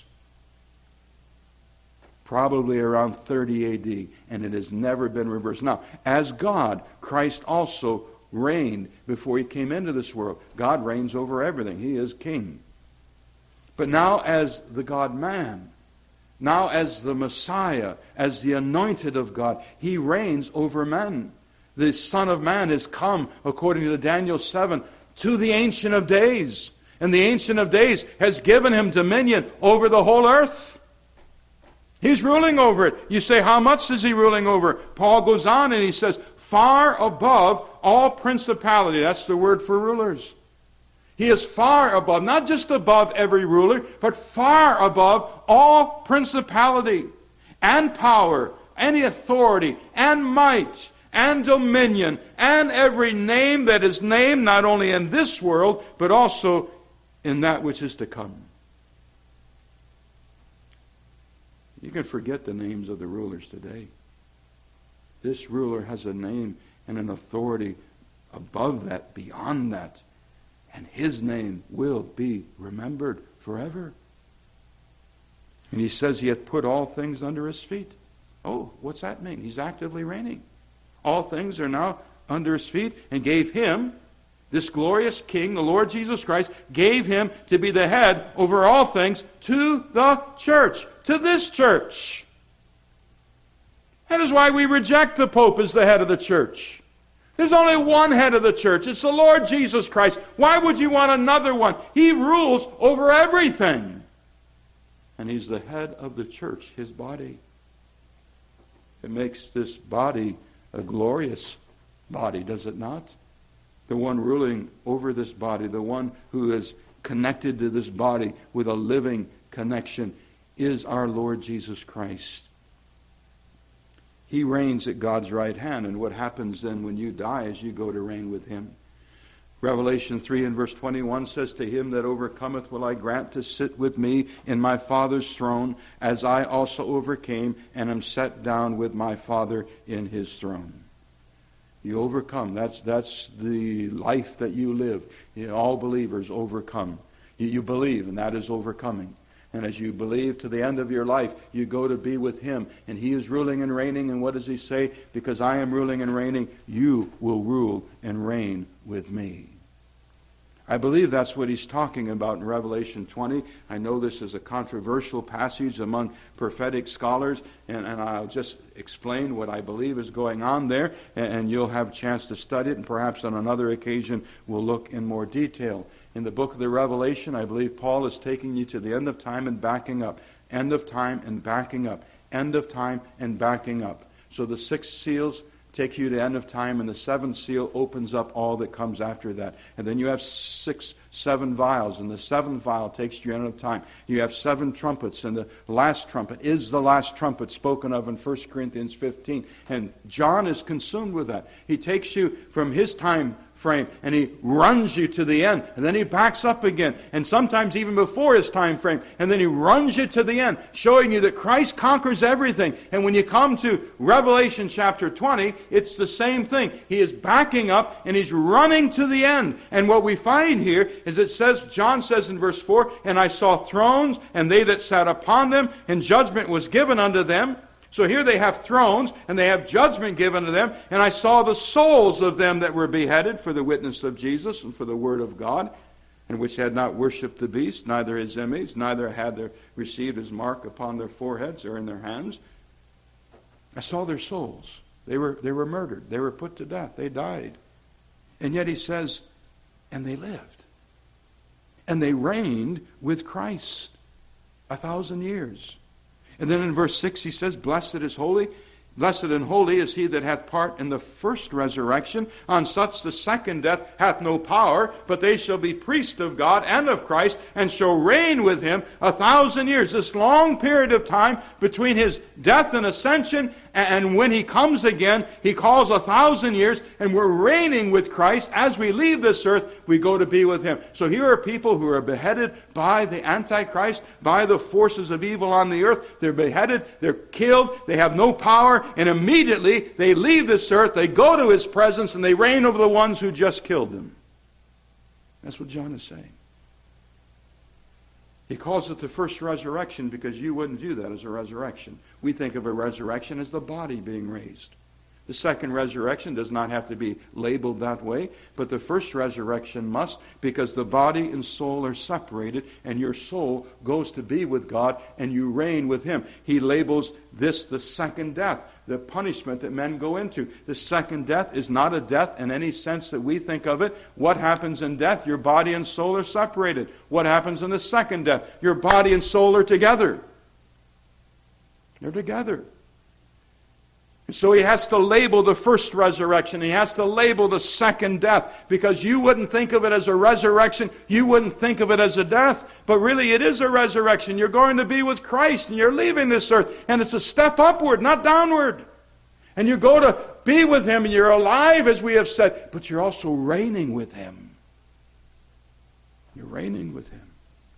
Probably around thirty A D, and it has never been reversed. Now, as God, Christ also reigned before he came into this world. God reigns over everything. He is king. But now as the God-man, now as the Messiah, as the anointed of God, he reigns over men. The Son of Man has come, according to Daniel seven, to the Ancient of Days. And the Ancient of Days has given him dominion over the whole earth. He's ruling over it. You say, how much is he ruling over? Paul goes on and he says, far above all principality. That's the word for rulers. He is far above, not just above every ruler, but far above all principality and power, any authority and might and dominion and every name that is named, not only in this world, but also in that which is to come. You can forget the names of the rulers today. This ruler has a name and an authority above that, beyond that. And his name will be remembered forever. And he says he hath put all things under his feet. Oh, what's that mean? He's actively reigning. All things are now under his feet, and gave him, this glorious King, the Lord Jesus Christ, gave him to be the head over all things to the church. To this church. That is why we reject the Pope as the head of the church. There's only one head of the church. It's the Lord Jesus Christ. Why would you want another one? He rules over everything. And he's the head of the church, his body. It makes this body a glorious body, does it not? The one ruling over this body, the one who is connected to this body with a living connection, is our Lord Jesus Christ. He reigns at God's right hand, and what happens then when you die is you go to reign with him. Revelation three and verse twenty-one says, to him that overcometh will I grant to sit with me in my Father's throne, as I also overcame and am set down with my Father in his throne. You overcome. That's, that's the life that you live. You, all believers overcome. You, you believe, and that is overcoming. And as you believe to the end of your life, you go to be with him. And he is ruling and reigning. And what does he say? Because I am ruling and reigning, you will rule and reign with me. I believe that's what he's talking about in Revelation twenty. I know this is a controversial passage among prophetic scholars. And, and I'll just explain what I believe is going on there. And, and you'll have a chance to study it. And perhaps on another occasion we'll look in more detail. In the book of the Revelation, I believe Paul is taking you to the end of time and backing up. End of time and backing up. End of time and backing up. So the six seals take you to end of time, and the seventh seal opens up all that comes after that. And then you have six, seven vials, and the seventh vial takes you to end of time. You have seven trumpets, and the last trumpet is the last trumpet spoken of in First Corinthians fifteen. And John is consumed with that. He takes you from his time frame, and he runs you to the end, and then he backs up again, and sometimes even before his time frame, and then he runs you to the end, showing you that Christ conquers everything. And when you come to Revelation chapter twenty, it's the same thing. He is backing up, and he's running to the end. And what we find here is it says, John says in verse four, and I saw thrones, and they that sat upon them, and judgment was given unto them. So here they have thrones, and they have judgment given to them. And I saw the souls of them that were beheaded for the witness of Jesus and for the word of God. and which had not worshipped the beast, neither his image, neither had they received his mark upon their foreheads or in their hands. I saw their souls. They were, they were murdered. They were put to death. They died. And yet he says, and they lived. And they reigned with Christ a thousand years. And then in verse six he says, Blessed is holy. Blessed and holy is he that hath part in the first resurrection. On such the second death hath no power, but they shall be priests of God and of Christ, and shall reign with him a thousand years. This long period of time between his death and ascension, and when he comes again, he calls a thousand years, and we're reigning with Christ. As we leave this earth, we go to be with him. So here are people who are beheaded by the Antichrist, by the forces of evil on the earth. They're beheaded, they're killed, they have no power, and immediately they leave this earth, they go to his presence, and they reign over the ones who just killed them. That's what John is saying. He calls it the first resurrection because you wouldn't view that as a resurrection. We think of a resurrection as the body being raised. The second resurrection does not have to be labeled that way, but the first resurrection must, because the body and soul are separated, and your soul goes to be with God, and you reign with him. He labels this the second death, the punishment that men go into. The second death is not a death in any sense that we think of it. What happens in death? Your body and soul are separated. What happens in the second death? Your body and soul are together. They're together. So he has to label the first resurrection. He has to label the second death, because you wouldn't think of it as a resurrection. You wouldn't think of it as a death. But really it is a resurrection. You're going to be with Christ, and you're leaving this earth. And it's a step upward, not downward. And you go to be with him, and you're alive, as we have said. But you're also reigning with him. You're reigning with him.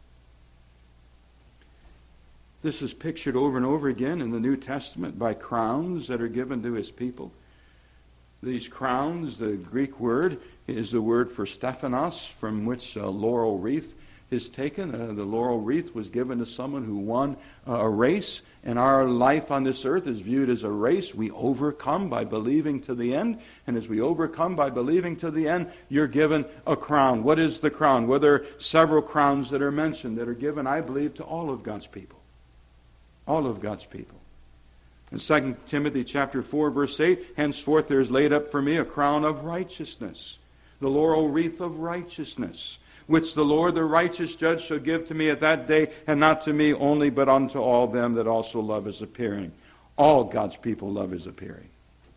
This is pictured over and over again in the New Testament by crowns that are given to his people. These crowns, the Greek word is the word for Stephanos, from which a laurel wreath is taken. Uh, the laurel wreath was given to someone who won uh, a race, and our life on this earth is viewed as a race. We overcome by believing to the end, and as we overcome by believing to the end, you're given a crown. What is the crown? Well, there are several crowns that are mentioned that are given, I believe, to all of God's people. All of God's people. In Second Timothy chapter four, verse eight, henceforth there is laid up for me a crown of righteousness, the laurel wreath of righteousness, which the Lord, the righteous judge, shall give to me at that day, and not to me only, but unto all them that also love his appearing. All God's people love his appearing.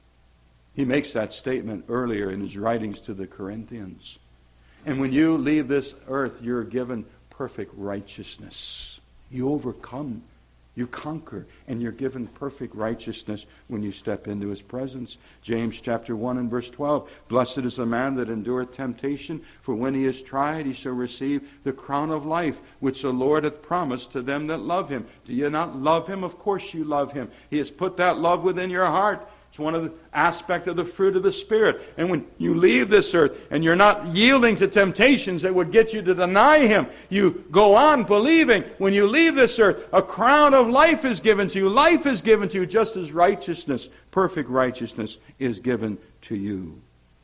He makes that statement earlier in his writings to the Corinthians. And when you leave this earth, you're given perfect righteousness. You overcome. You conquer, and you're given perfect righteousness when you step into his presence. James chapter one and verse twelve, Blessed is the man that endureth temptation, for when he is tried, he shall receive the crown of life, which the Lord hath promised to them that love him. Do you not love him? Of course you love him. He has put that love within your heart. It's one of the aspects of the fruit of the Spirit. And when you leave this earth and you're not yielding to temptations that would get you to deny him, you go on believing. When you leave this earth, a crown of life is given to you. Life is given to you just as righteousness, perfect righteousness, is given to you.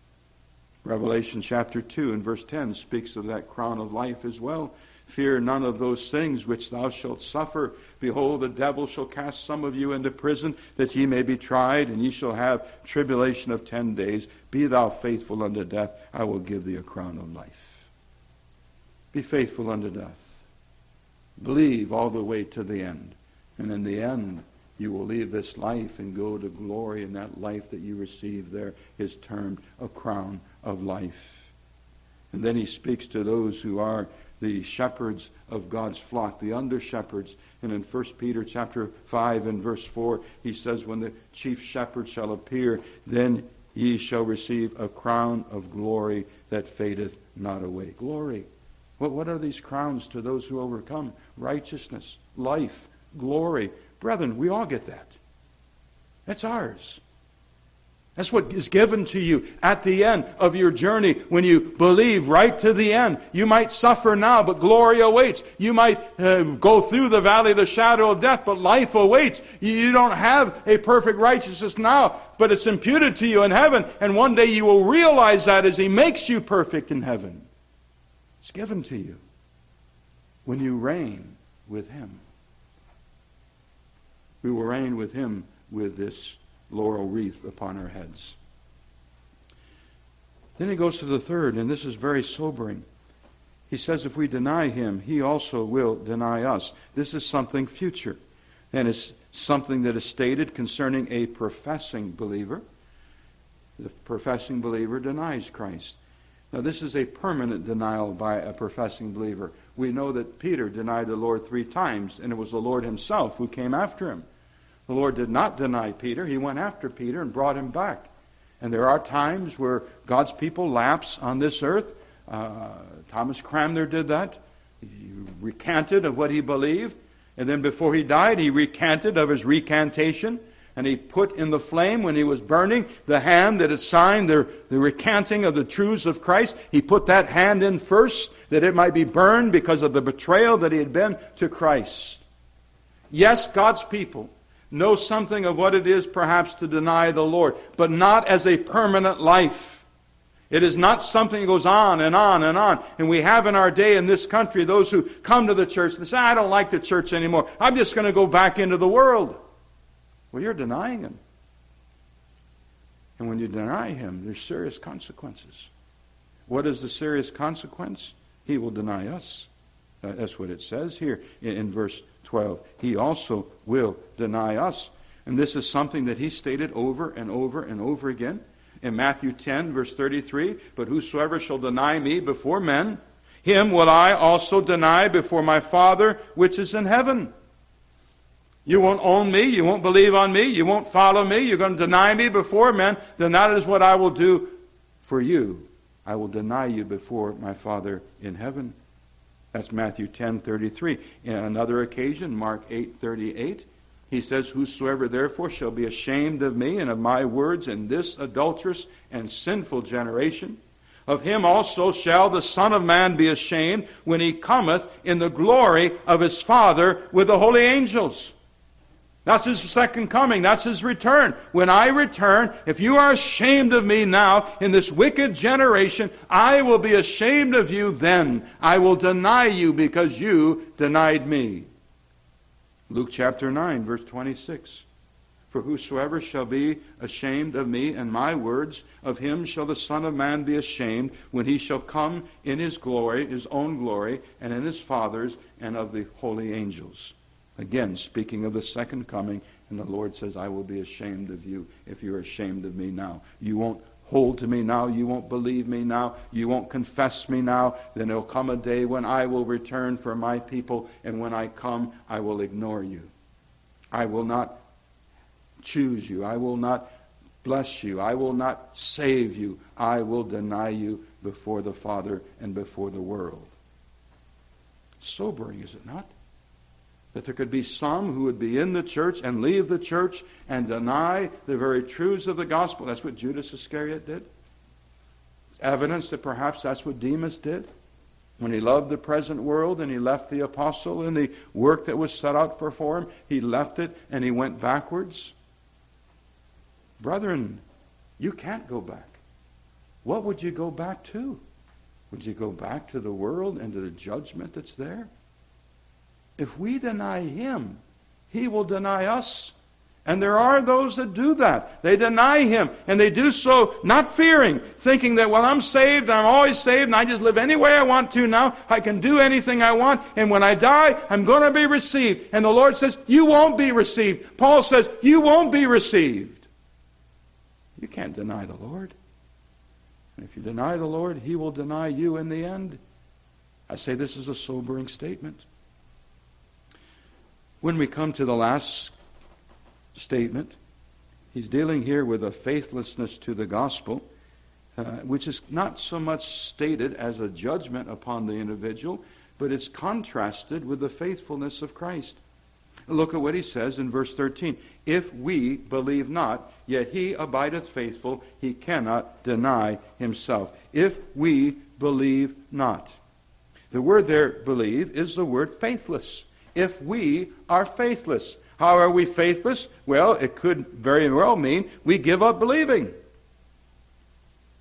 Revelation chapter two and verse ten speaks of that crown of life as well. Fear none of those things which thou shalt suffer. Behold, the devil shall cast some of you into prison, that ye may be tried, and ye shall have tribulation of ten days. Be thou faithful unto death, I will give thee a crown of life. Be faithful unto death. Believe all the way to the end. And in the end, you will leave this life and go to glory, and that life that you receive there is termed a crown of life. And then he speaks to those who are the shepherds of God's flock, the under-shepherds. And in First Peter chapter five and verse four, he says, When the chief shepherd shall appear, then ye shall receive a crown of glory that fadeth not away. Glory. What, what are these crowns to those who overcome? Righteousness, life, glory. Brethren, we all get that. That's ours. That's what is given to you at the end of your journey when you believe right to the end. You might suffer now, but glory awaits. You might uh, go through the valley of the shadow of death, but life awaits. You don't have a perfect righteousness now, but it's imputed to you in heaven. And one day you will realize that as he makes you perfect in heaven. It's given to you when you reign with Him. We will reign with Him with this laurel wreath upon our heads. Then he goes to the third, and this is very sobering. He says if we deny Him, He also will deny us. This is something future, and it's something that is stated concerning a professing believer. The professing believer denies Christ. Now this is a permanent denial by a professing believer. We know that Peter denied the Lord three times, and it was the Lord Himself who came after him. The Lord did not deny Peter. He went after Peter and brought him back. And there are times where God's people lapse on this earth. Uh, Thomas Cranmer did that. He recanted of what he believed. And then before he died, he recanted of his recantation. And he put in the flame, when he was burning, the hand that had signed the, the recanting of the truths of Christ. He put that hand in first, that it might be burned because of the betrayal that he had been to Christ. Yes, God's people know something of what it is perhaps to deny the Lord, but not as a permanent life. It is not something that goes on and on and on. And we have in our day in this country those who come to the church and say, I don't like the church anymore. I'm just going to go back into the world. Well, you're denying Him. And when you deny Him, there's serious consequences. What is the serious consequence? He will deny us. Uh, that's what it says here in, in verse twelve. He also will deny us. And this is something that He stated over and over and over again. In Matthew ten, verse thirty-three, but whosoever shall deny me before men, him will I also deny before my Father which is in heaven. You won't own me, you won't believe on me, you won't follow me, you're going to deny me before men, then that is what I will do for you. I will deny you before my Father in heaven. That's Matthew ten thirty-three. In another occasion, Mark eight thirty-eight, he says, whosoever therefore shall be ashamed of me and of my words in this adulterous and sinful generation, of him also shall the Son of Man be ashamed when He cometh in the glory of His Father with the holy angels. That's His second coming. That's His return. When I return, if you are ashamed of me now in this wicked generation, I will be ashamed of you then. I will deny you because you denied me. Luke chapter nine, verse twenty-six. For whosoever shall be ashamed of me and my words, of him shall the Son of Man be ashamed when He shall come in His glory, His own glory, and in His Father's, and of the holy angels. Again, speaking of the second coming, and the Lord says, I will be ashamed of you if you're ashamed of me now. You won't hold to me now. You won't believe me now. You won't confess me now. Then there'll come a day when I will return for my people, and when I come, I will ignore you. I will not choose you. I will not bless you. I will not save you. I will deny you before the Father and before the world. Sobering, is it not? That there could be some who would be in the church and leave the church and deny the very truths of the gospel. That's what Judas Iscariot did. It's evidence that perhaps that's what Demas did. When he loved the present world and he left the apostle and the work that was set out for, for him, he left it and he went backwards. Brethren, you can't go back. What would you go back to? Would you go back to the world and to the judgment that's there? If we deny Him, He will deny us. And there are those that do that. They deny Him, and they do so not fearing, thinking that, well, I'm saved, I'm always saved, and I just live any way I want to now. I can do anything I want, and when I die, I'm going to be received. And the Lord says, you won't be received. Paul says, you won't be received. You can't deny the Lord. And if you deny the Lord, He will deny you in the end. I say this is a sobering statement. When we come to the last statement, he's dealing here with a faithlessness to the gospel, uh, which is not so much stated as a judgment upon the individual, but it's contrasted with the faithfulness of Christ. Look at what he says in verse thirteen. If we believe not, yet He abideth faithful, He cannot deny Himself. If we believe not. The word there, believe, is the word faithless. If we are faithless. How are we faithless? Well, it could very well mean we give up believing.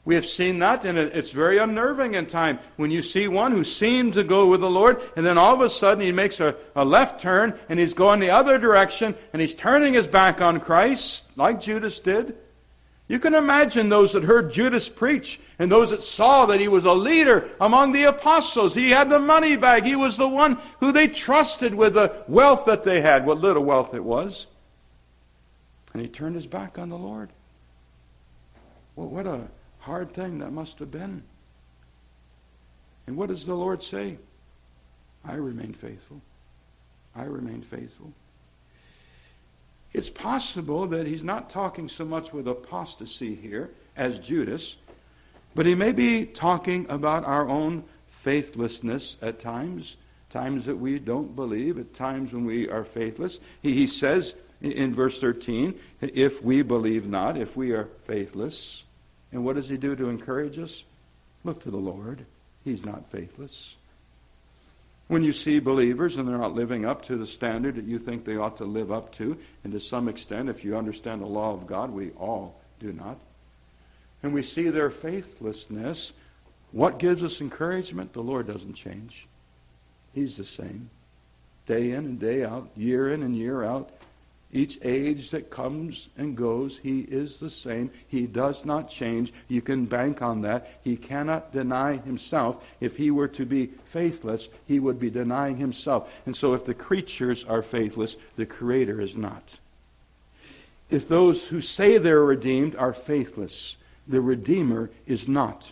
We have seen that, and it's very unnerving in time when you see one who seemed to go with the Lord, and then all of a sudden he makes a, a left turn, and he's going the other direction, and he's turning his back on Christ, like Judas did. You can imagine those that heard Judas preach, and those that saw that he was a leader among the apostles. He had the money bag. He was the one who they trusted with the wealth that they had, what little wealth it was. And he turned his back on the Lord. Well, what a hard thing that must have been. And what does the Lord say? I remain faithful. I remain faithful. It's possible that he's not talking so much with apostasy here as Judas, but he may be talking about our own faithlessness at times, times that we don't believe, at times when we are faithless. He, he says in verse thirteen, if we believe not, if we are faithless. And what does he do to encourage us? Look to the Lord. He's not faithless. When you see believers and they're not living up to the standard that you think they ought to live up to, and to some extent, if you understand the law of God, we all do not, and we see their faithlessness, what gives us encouragement? The Lord doesn't change. He's the same. Day in and day out, year in and year out, each age that comes and goes, he is the same. He does not change. You can bank on that. He cannot deny himself. If he were to be faithless, he would be denying himself. And so if the creatures are faithless, the Creator is not. If those who say they're redeemed are faithless, the Redeemer is not.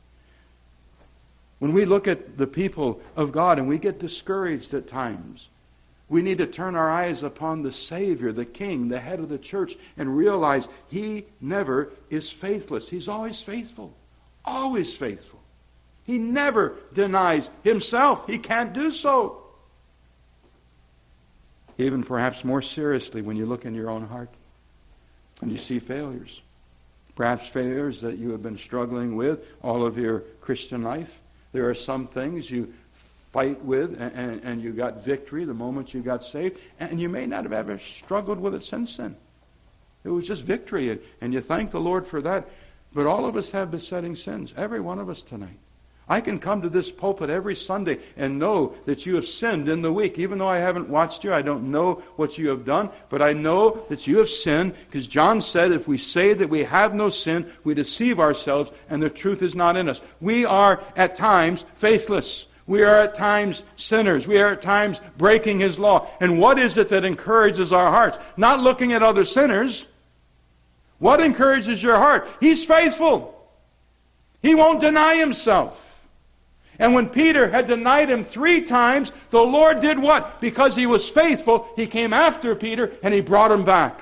When we look at the people of God and we get discouraged at times, we need to turn our eyes upon the Savior, the King, the head of the church, and realize He never is faithless. He's always faithful. Always faithful. He never denies Himself. He can't do so. Even perhaps more seriously when you look in your own heart and you see failures. Perhaps failures that you have been struggling with all of your Christian life. There are some things you fight with, and, and, and you got victory the moment you got saved, and you may not have ever struggled with it since then. It was just victory, and, and you thank the Lord for that. But all of us have besetting sins, every one of us tonight. I can come to this pulpit every Sunday and know that you have sinned in the week. Even though I haven't watched you, I don't know what you have done, but I know that you have sinned, because John said if we say that we have no sin, we deceive ourselves and the truth is not in us. We are at times faithless. We are at times sinners. We are at times breaking His law. And what is it that encourages our hearts? Not looking at other sinners. What encourages your heart? He's faithful. He won't deny Himself. And when Peter had denied Him three times, the Lord did what? Because He was faithful, He came after Peter and He brought him back.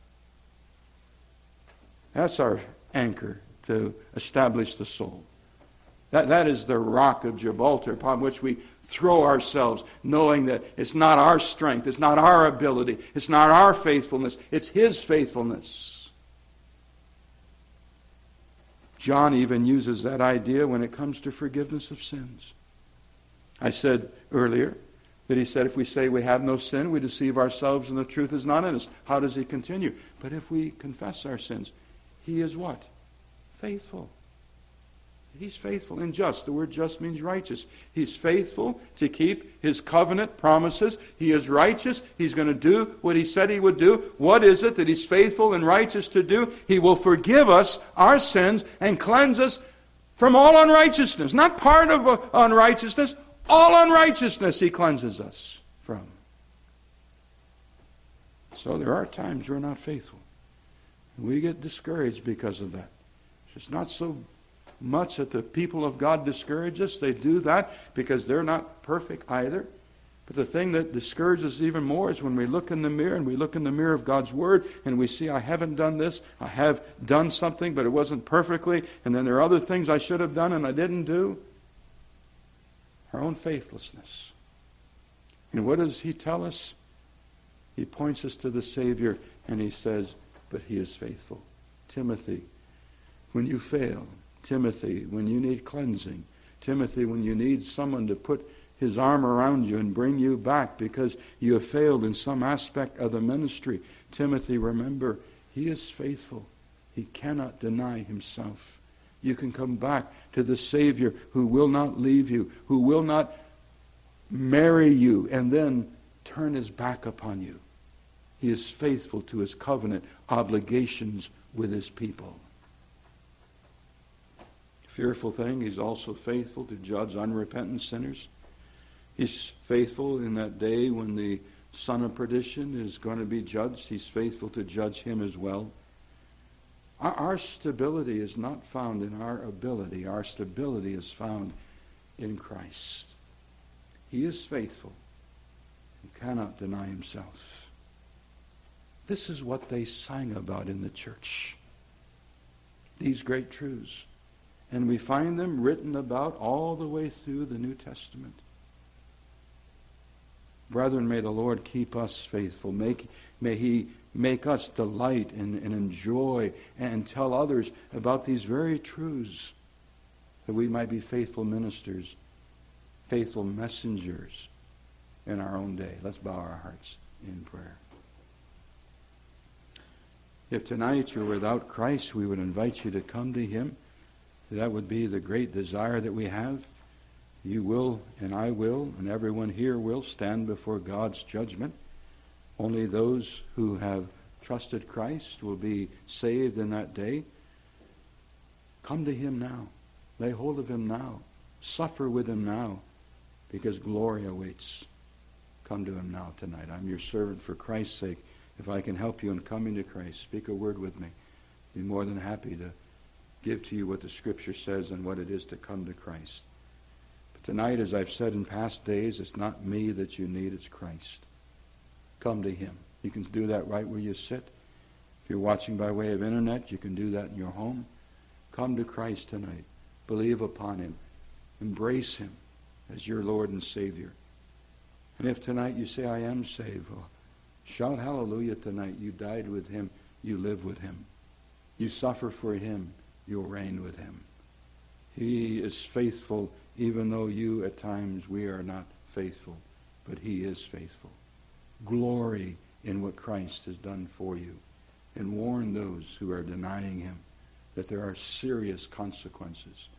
That's our anchor to establish the soul. That, that is the rock of Gibraltar upon which we throw ourselves, knowing that it's not our strength, it's not our ability, it's not our faithfulness, it's His faithfulness. John even uses that idea when it comes to forgiveness of sins. I said earlier that he said if we say we have no sin, we deceive ourselves and the truth is not in us. How does he continue? But if we confess our sins, He is what? Faithful. He's faithful and just. The word just means righteous. He's faithful to keep His covenant promises. He is righteous. He's going to do what He said He would do. What is it that He's faithful and righteous to do? He will forgive us our sins and cleanse us from all unrighteousness. Not part of uh, unrighteousness. All unrighteousness He cleanses us from. So there are times we're not faithful. We get discouraged because of that. It's not so much that the people of God discourage us. They do that because they're not perfect either. But the thing that discourages us even more is when we look in the mirror and we look in the mirror of God's Word and we see I haven't done this, I have done something but it wasn't perfectly, and then there are other things I should have done and I didn't do. Our own faithlessness. And what does He tell us? He points us to the Savior and He says, but He is faithful. Timothy, when you fail, Timothy, when you need cleansing, Timothy, when you need someone to put his arm around you and bring you back because you have failed in some aspect of the ministry, Timothy, remember, He is faithful. He cannot deny Himself. You can come back to the Savior who will not leave you, who will not marry you and then turn his back upon you. He is faithful to his covenant obligations with his people. Fearful thing, he's also faithful to judge unrepentant sinners. He's faithful in that day when the son of perdition is going to be judged. He's faithful to judge him as well. Our, our stability is not found in our ability. Our stability is found in Christ. He is faithful and cannot deny himself. This is what they sang about in the church. These great truths. And we find them written about all the way through the New Testament. Brethren, may the Lord keep us faithful. Make, may he make us delight and, and enjoy and tell others about these very truths, that we might be faithful ministers, faithful messengers in our own day. Let's bow our hearts in prayer. If tonight you're without Christ, we would invite you to come to him. That would be the great desire that we have. You will, and I will, and everyone here will stand before God's judgment. Only those who have trusted Christ will be saved in that day. Come to him now. Lay hold of him now. Suffer with him now, because glory awaits. Come to him now tonight. I'm your servant for Christ's sake. If I can help you in coming to Christ, speak a word with me. Be more than happy to give to you what the Scripture says and what it is to come to Christ. But tonight, as I've said in past days, it's not me that you need, it's Christ. Come to him. You can do that right where you sit. If you're watching by way of internet, you can do that in your home. Come to Christ tonight. Believe upon him. Embrace him as your Lord and Savior. And if tonight you say, I am saved, well, shout hallelujah tonight. You died with him. You live with him. You suffer for him. You'll reign with him. He is faithful, even though you at times we are not faithful. But he is faithful. Glory in what Christ has done for you. And warn those who are denying him that there are serious consequences.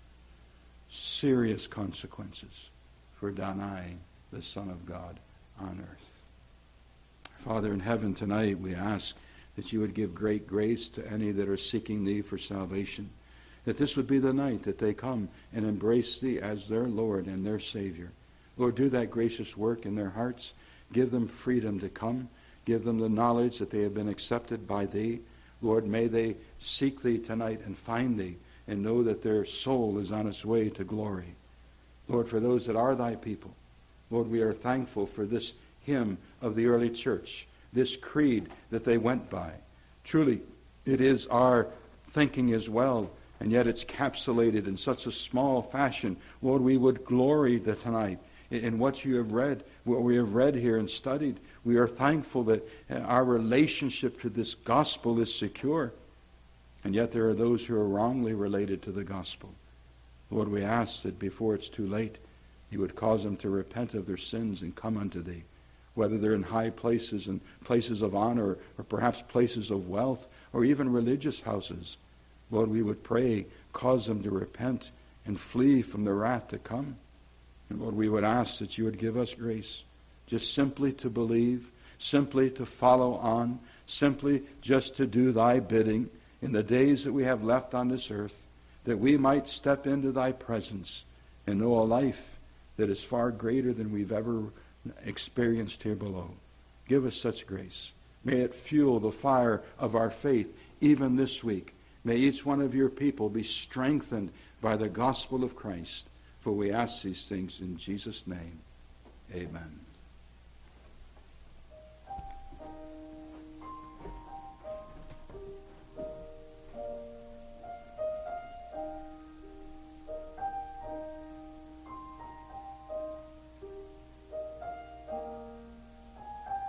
Serious consequences for denying the Son of God on earth. Father in heaven, tonight we ask that you would give great grace to any that are seeking thee for salvation. That this would be the night that they come and embrace thee as their Lord and their Savior. Lord, do that gracious work in their hearts. Give them freedom to come. Give them the knowledge that they have been accepted by thee. Lord, may they seek thee tonight and find thee and know that their soul is on its way to glory. Lord, for those that are thy people, Lord, we are thankful for this hymn of the early church, this creed that they went by. Truly, it is our thinking as well, and yet it's capsulated in such a small fashion. Lord, we would glory tonight in what you have read, what we have read here and studied. We are thankful that our relationship to this gospel is secure, and yet there are those who are wrongly related to the gospel. Lord, we ask that before it's too late, you would cause them to repent of their sins and come unto thee, whether they're in high places and places of honor, or perhaps places of wealth, or even religious houses. Lord, we would pray, cause them to repent and flee from the wrath to come. And Lord, we would ask that you would give us grace, just simply to believe, simply to follow on, simply just to do thy bidding in the days that we have left on this earth, that we might step into thy presence and know a life that is far greater than we've ever experienced here below. Give us such grace. May it fuel the fire of our faith even this week. May each one of your people be strengthened by the gospel of Christ. For we ask these things in Jesus' name. Amen.